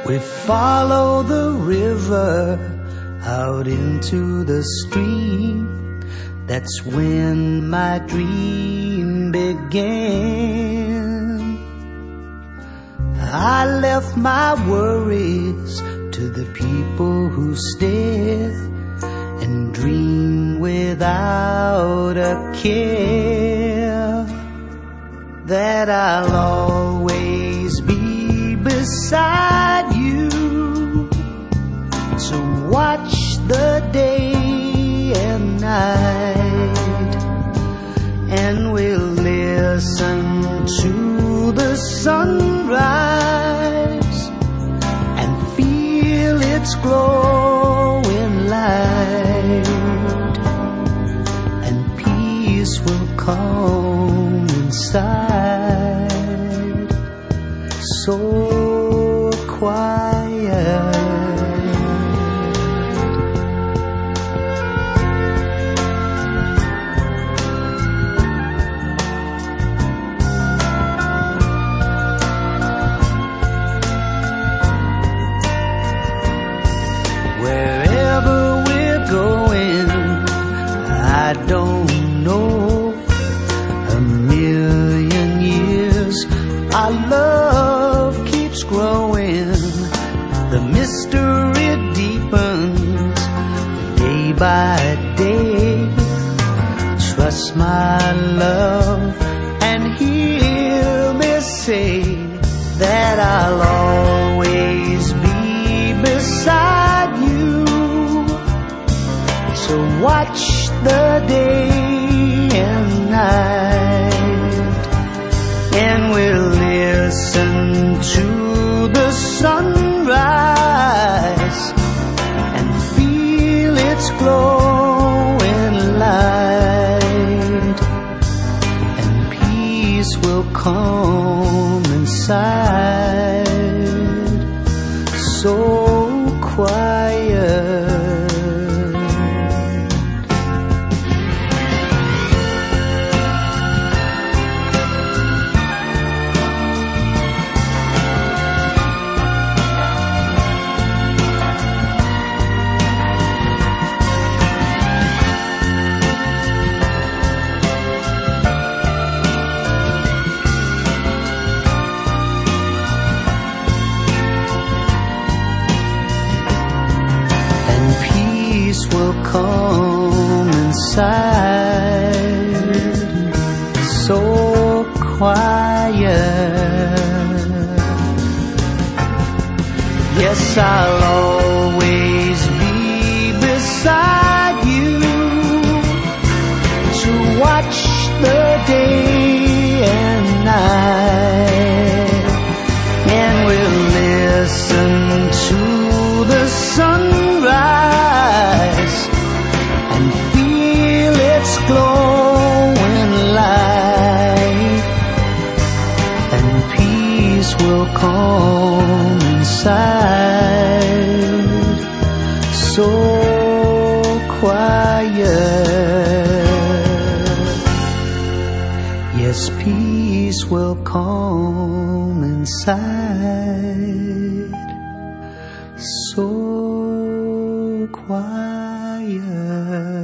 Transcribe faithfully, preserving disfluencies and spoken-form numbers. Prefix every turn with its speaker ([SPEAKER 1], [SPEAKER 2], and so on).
[SPEAKER 1] We follow the river out into the stream. That's when my dream began. I left my worries to the people who stare and dream without a care that I'll always be beside you. So watch the day and night, and we'll listen to the sunrise and feel its glowing light, and peace will come inside. So quiet. I don't know, a million years our love keeps growing. The mystery deepens day by day. Trust my love and hear me say that I'll always be beside you. So watch the day and night, and we'll listen to the sunrise and feel its glowing light, and peace will come inside. So quiet. Peace will come inside. So quiet. Yes, I'll always be beside you to watch the day and night, and we'll listen to the sunrise and feel its glowing light, and peace will come inside. So quiet. Yes, peace will come inside. So quiet.